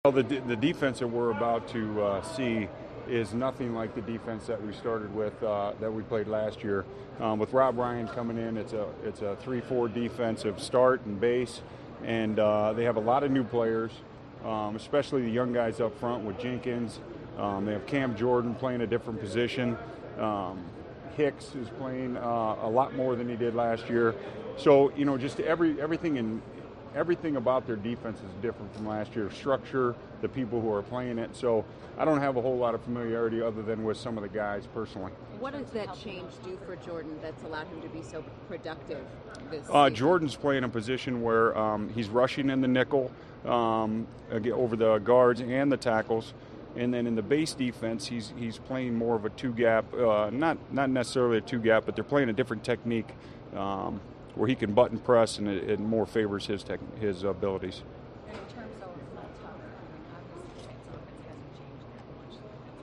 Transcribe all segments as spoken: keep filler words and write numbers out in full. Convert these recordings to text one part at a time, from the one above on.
Well, the, the defense that we're about to uh, see is nothing like the defense that we started with, uh, that we played last year. Um, with Rob Ryan coming in, it's a it's a three four defensive start and base, and uh, they have a lot of new players, um, especially the young guys up front with Jenkins. Um, they have Cam Jordan playing a different position. Um, Hicks is playing uh, a lot more than he did last year. So you know, just every everything in. Everything about their defense is different from last year's structure, the people who are playing it. So I don't have a whole lot of familiarity other than with some of the guys personally. What does that change do for Jordan that's allowed him to be so productive this uh, season? Jordan's playing a position where um, he's rushing in the nickel um, over the guards and the tackles. And then in the base defense, he's he's playing more of a two-gap, uh, not not necessarily a two-gap, but they're playing a different technique um, where he can button press, and it, it more favors his tech, his abilities. And in terms of uh, top, I mean, obviously Saints offense hasn't changed that much.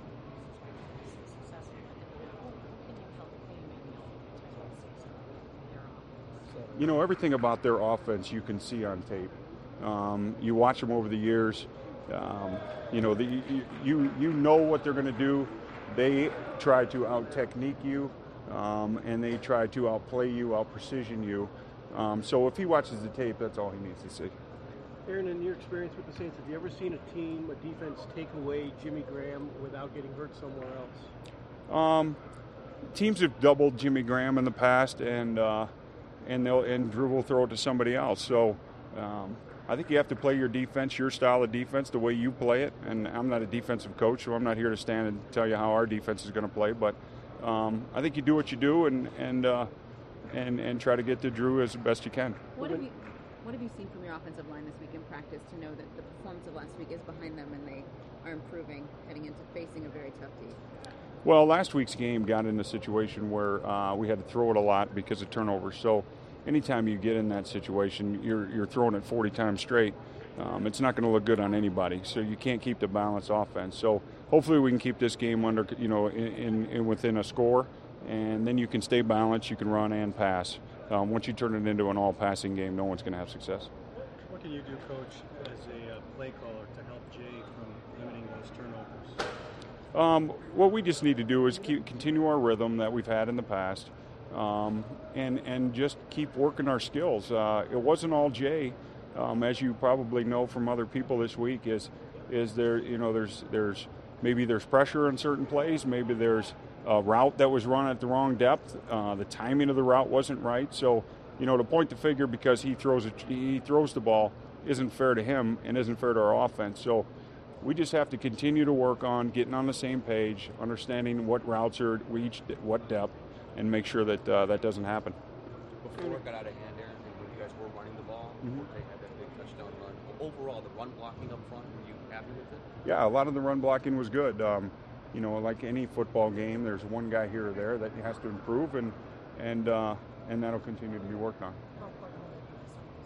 That's been successful. But can you help maybe maybe in terms of the season, their offense? You know, everything about their offense you can see on tape. Um, you watch them over the years. Um, you know, the, you you know what they're going to do. They try to out-technique you, um, and they try to outplay you, out-precision you. Um, so if he watches the tape, that's all he needs to see. Aaron, in your experience with the Saints, have you ever seen a team, a defense, take away Jimmy Graham without getting hurt somewhere else? Um, teams have doubled Jimmy Graham in the past, and uh, and they'll and Drew will throw it to somebody else. So. Um, I think you have to play your defense, your style of defense, the way you play it. And I'm not a defensive coach, so I'm not here to stand and tell you how our defense is going to play. But um, I think you do what you do, and and uh, and and try to get to Drew as best you can. What have you What have you seen from your offensive line this week in practice to know that the performance of last week is behind them and they are improving heading into facing a very tough team? Well, last week's game got in a situation where uh, we had to throw it a lot because of turnovers. So. Anytime you get in that situation, you're you're throwing it forty times straight. Um, it's not going to look good on anybody. So you can't keep the balanced offense. So hopefully we can keep this game under, you know, in, in, in within a score, and then you can stay balanced. You can run and pass. Um, once you turn it into an all-passing game, no one's going to have success. What can you do, Coach, as a uh, play caller to help Jay from limiting those turnovers? Um, what we just need to do is keep, continue our rhythm that we've had in the past. Um, and and just keep working our skills. Uh, it wasn't all Jay, um, as you probably know from other people this week. Is is there you know there's there's maybe there's pressure in certain plays. Maybe there's a route that was run at the wrong depth. Uh, the timing of the route wasn't right. So you know to point the figure because he throws a, he throws the ball isn't fair to him and isn't fair to our offense. So we just have to continue to work on getting on the same page, understanding what routes are reached, what depth, and make sure that uh, that doesn't happen. Before it got out of hand, Aaron, when you guys were running the ball, Mm-hmm. they had that big touchdown run. Overall, the run blocking up front, were you happy with it? Yeah, a lot of the run blocking was good. Um, you know, like any football game, there's one guy here or there that has to improve, and and uh, and that'll continue to be worked on. How important will it be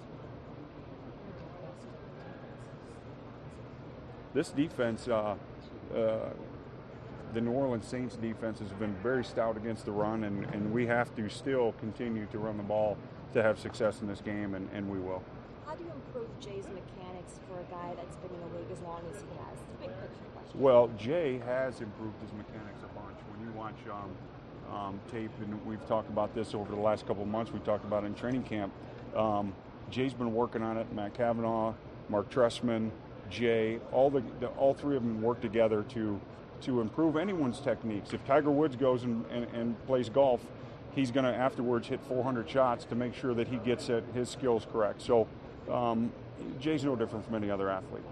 this week? This defense, uh, uh, the New Orleans Saints defense has been very stout against the run, and, and we have to still continue to run the ball to have success in this game, and, and we will. How do you improve Jay's mechanics for a guy that's been in the league as long as he has? It's a big picture question. Well, Jay has improved his mechanics a bunch. When you watch um, um, tape, and we've talked about this over the last couple of months, we talked about it in training camp, um, Jay's been working on it. Matt Cavanaugh, Mark Trestman, Jay, all the, the all three of them work together to to improve anyone's techniques. If Tiger Woods goes and, and, and plays golf, he's going to afterwards hit four hundred shots to make sure that he gets it, his skills correct. So um, Jay's no different from any other athlete.